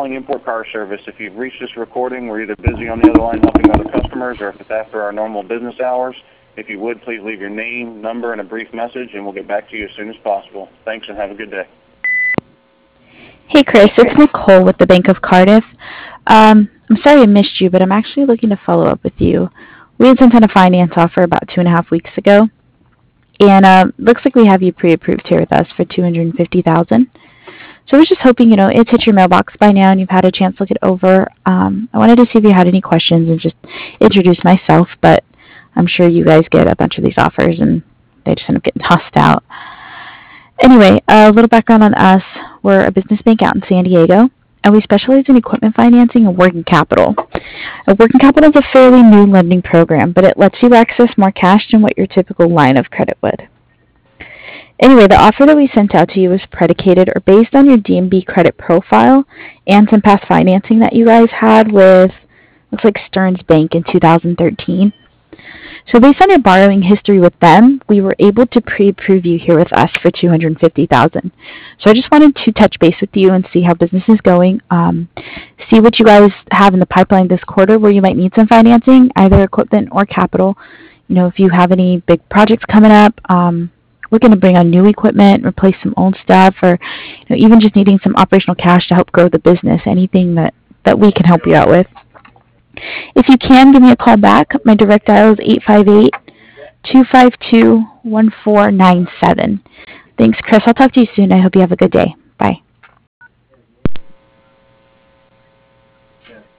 calling Import Car Service. If you've reached this recording, we're either busy on the other line helping other customers or if it's after our normal business hours. If you would, please leave your name, number, and a brief message, and we'll get back to you as soon as possible. Thanks, and have a good day. Hey, Chris. It's Nicole with the Bank of Cardiff. I'm sorry I missed you, but I'm actually looking to follow up with you. We had sent out a finance offer about 2.5 weeks ago, and looks like we have you pre-approved here with us for $250,000. So I was just hoping, it's hit your mailbox by now and you've had a chance to look it over. I wanted to see if you had any questions and just introduce myself, but I'm sure you guys get a bunch of these offers and they just end up getting tossed out. Anyway, a little background on us. We're a business bank out in San Diego, and we specialize in equipment financing and working capital. Working capital is a fairly new lending program, but it lets you access more cash than what your typical line of credit would. Anyway, the offer that we sent out to you was predicated or based on your DMB credit profile and some past financing that you guys had with, looks like Stearns Bank in 2013. So based on your borrowing history with them, we were able to pre-approve you here with us for $250,000. So I just wanted to touch base with you and see how business is going, see what you guys have in the pipeline this quarter where you might need some financing, either equipment or capital. If you have any big projects coming up, looking to bring on new equipment, replace some old stuff, or even just needing some operational cash to help grow the business, anything that we can help you out with. If you can, give me a call back. My direct dial is 858-252-1497. Thanks, Chris. I'll talk to you soon. I hope you have a good day. Bye.